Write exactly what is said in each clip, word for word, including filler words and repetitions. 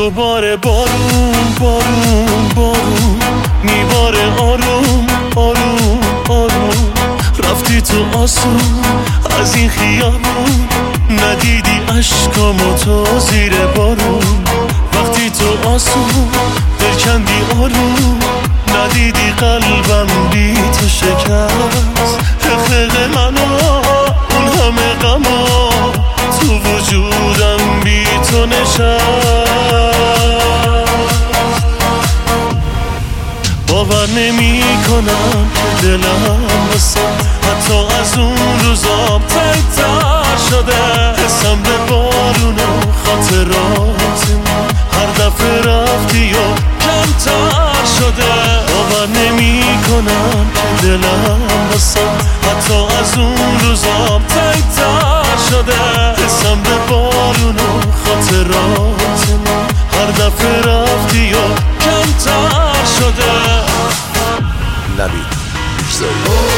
دوباره بارون بارون بارون میباره آروم آروم آروم. رفتی تو آسون از این خیابون، ندیدی عشقامو تو زیر بارون. وقتی تو آسون دل کندی آروم، ندیدی قلبم بی تو شکست. حقیق منو اون همه غما تو وجودم بی تو نشست. باور نمی کنم که دلم واسه حتی از اون روزا تنگ‌تر شده. حسم به بارون و خاطراتم هر دفعه رفتی و کمتر شده. باور نمی کنم که دلم واسه حتی از اون روزا تنگ‌تر شده. حسم به بارون و خاطراتم هر دفعه رفتی و کمتر شده. نبید بیشتری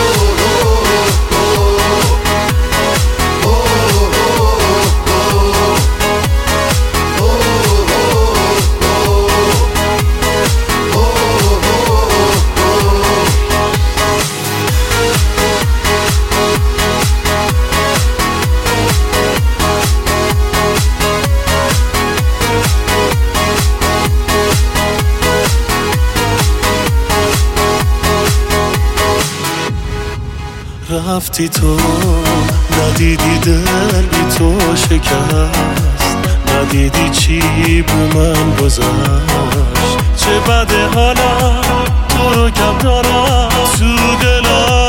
رفتی تو ندیدی دل بی تو شکست، ندیدی چی به من گذشت. چه بده حالا تو رو کم دارم تو دلم.